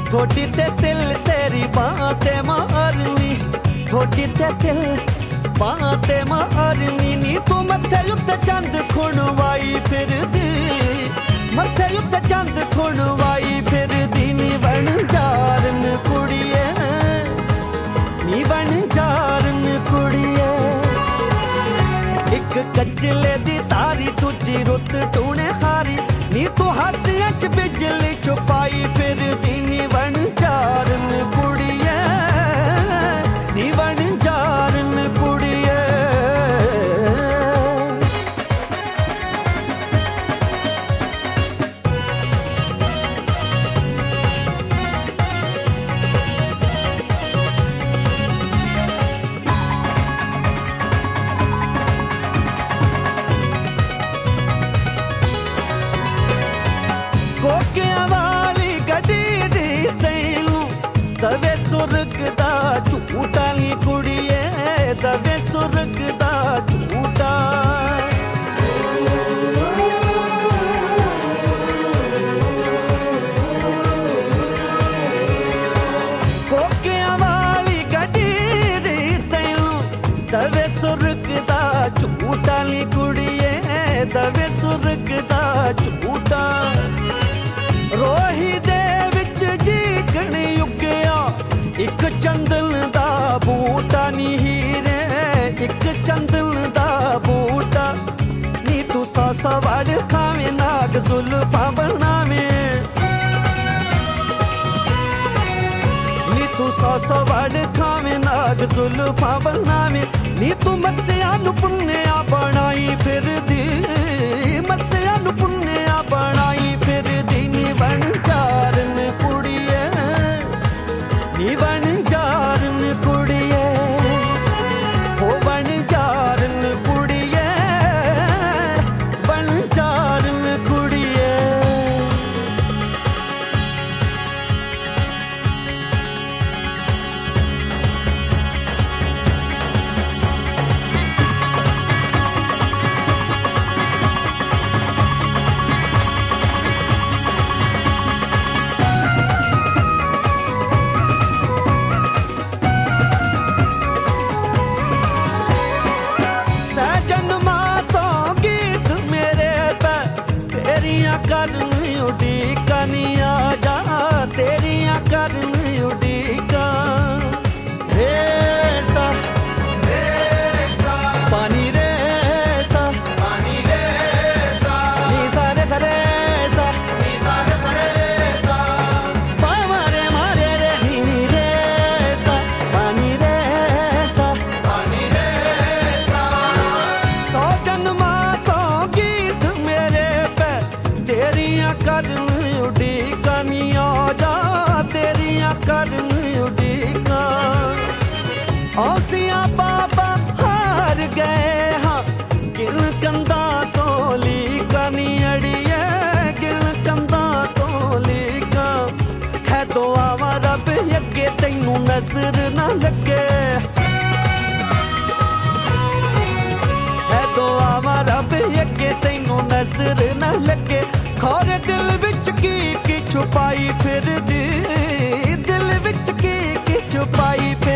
ठोडी ते दिल तेरी बातें मारनी ठोडी ते दिल बातें मारनी नी तू मथे उत्ते चंद खुणवाई फिरदी मथे उत्ते चंद खुणवाई फिरदी नी बन जारन कुड़िए नी बन जारन कुड़िए एक कचले दी तारी तुझी रुत टूने हारी नी तू हासियां च बिजली छुपाई फिरदी नी बन जारन कुड़िए नी बन जारन कुड़िए कोकियां वाली गड्डी दी तैनू दवे सुर्ग दा झूठा नी कुड़िए दवे सुर्ग दा झूठा कोकियां वाली गड्डी दी तैनू दवे सुर्ग दा झूठा नी कुड़िए दवे सुर्ग दा झूठा रोही दे विच जीकण युगया एक चंदन दा बूटा नी हीरे एक चंदन दा बूटा नी तू सा वड़ खावे नाग जुल्फा बनावे नी तू सा वड़ खावे नाग जुल्फा बनावे नी तू मस्सिया नु पुन्निया बनाई फिरदी मस्सिया नु पुन्निया बनाई फिरदी नी बन जारन कुड़िए नी बन जारन कुड़िए ओ बन जारन कुड़िए बन जारन कुड़िए करन उड़ीका नी आजा तेरियां करन उड़ीका रेसा पानी रेसा नी सारे सरेसा पामारे मारे रे नी रेसा पानी रेसा सौ जन्मा तो गीत मेरे पे तेरियां करन उड़ीका नी आजा तेरियां करन उड़ीका औसियां बाबा हार गए हाँ गिन कंदा तो लीका नी अड़िए गिन कंदा तो लीका है तो आवा रब अगे तैनू नजर ना लगे है तो आवा रब अगे तैनू नजर ना लगे खौरे दिल विच की छुपाई फिरदी दिल विच की छुपाई